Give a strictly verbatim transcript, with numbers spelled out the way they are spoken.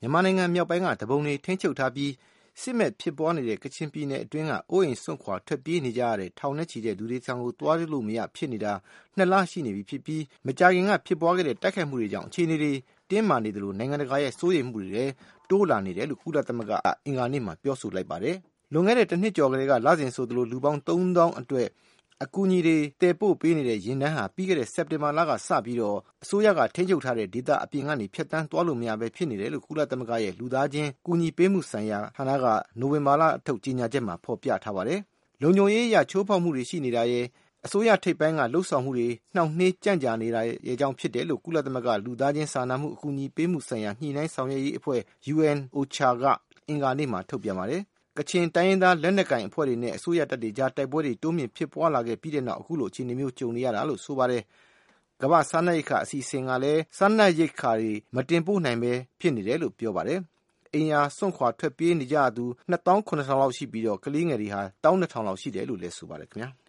မြန်မာနိုင်ငံမြောက်ပိုင်းကတပုံတွေထိန်းချုပ်ထားပြီးစစ်မဲ့ဖြစ်ပွားနေတဲ့ကချင်ပြည်နယ်အတွင်းကအိုးအိမ်စွန့်ခွာထွက်ပြေးနေကြရတဲ့ထောင်နဲ့ချီတဲ့လူတွေဆောင်ကိုတွားလို့မရဖြစ်နေတာနှစ်လရှိနေပြီဖြစ်ပြီးမကြာခင်ကဖြစ်ပွားခဲ့တဲ့တိုက်ခိုက်မှုတွေကြောင့်အခြေအနေတွေတင်းမာနေသလိုနိုင်ငံတကာရဲ့စိုးရိမ်မှုတွေလည်းတိုးလာနေတယ်လို့ကုလသမဂ္ဂအင်္ဂါနေ့မှာပြောဆိုလိုက်ပါတယ်။လွန်ခဲ့တဲ့တစ်နှစ်ကျော်ကလေးကလစဉ်ဆိုသလိုလူပေါင်းသုံးသောင်းအတွက်အကူအညီတွေတည်ပို့ပေးနေတဲ့ရင်တန်းဟာပြီးခဲ့တဲ့စက်တင်ဘာလကစပြီးတော့အစိုးရကထိန်းချုပ်ထားတဲ့ဒေသအပြင်ကနေဖျက်ဆီးသွားလို့မရပဲဖြစ်နေတယ်လို့ကုလသမဂ္ဂရဲ့လူသားချင်းကူညီပေးမှုဆိုင်ရာဌာနကနိုဝင်ဘာလအထုတ်ကြေညာချက်မှာဖော်ပြထားပါတယ်။လုံခြုံရေးအရချိုးဖောက်မှုတွေရှိနေတာရဲ့အစိုးရထိပ်ပိုင်းကလှုပ်ဆောင်မှုတွေနှောင့်နှေးကြန့်ကြာနေတာရဲ့အကြောင်းဖြစ်တယ်လို့ကုလသမဂ္ဂလူသားချင်းစာနာမှုအကူအညီပေးမှုဆိုင်ရာညှိနှိုင်းဆောင်ရွက်ရေးအဖွဲ့ ယူအန် အိုချာ ကအင်္ဂါနေ့မှာထုတ်ပြန်ပါတယ်။ကချင်တိုင်းရင်းသားလက်နက်ကိုင်အဖွဲ့တွေနဲ့အစိုးရတပ်တွေကြားတိုက်ပွဲတွေတိုးမြင့်ဖြစ်ပွားလာခဲ့ပြီးတဲ့နောက်အခုလိုအခြေအနေမျိုးကြုံနေရတာလို့ဆိုပါတယ်။ကမ္ဘာစားနပ်ရိက္ခာအစီအစဉ်ကလည်းစားနပ်ရိက္ခာတွေမတင်ပို့နိုင်ပဲဖြစ်နေတယ်လို့ပြောပါတယ်။အိမ်ယာစွန့်ခွာထွက်ပြေးနေကြသူနှစ်သောင်းခုနှစ်ထောင်လောက်ရှိပြီးတော့ကလေးငယ်တွေဟာတစ်သောင်းနှစ်ထောင်လောက်ရှိတယ်လို့လည်းဆိုပါတယ်ခင်ဗျာ။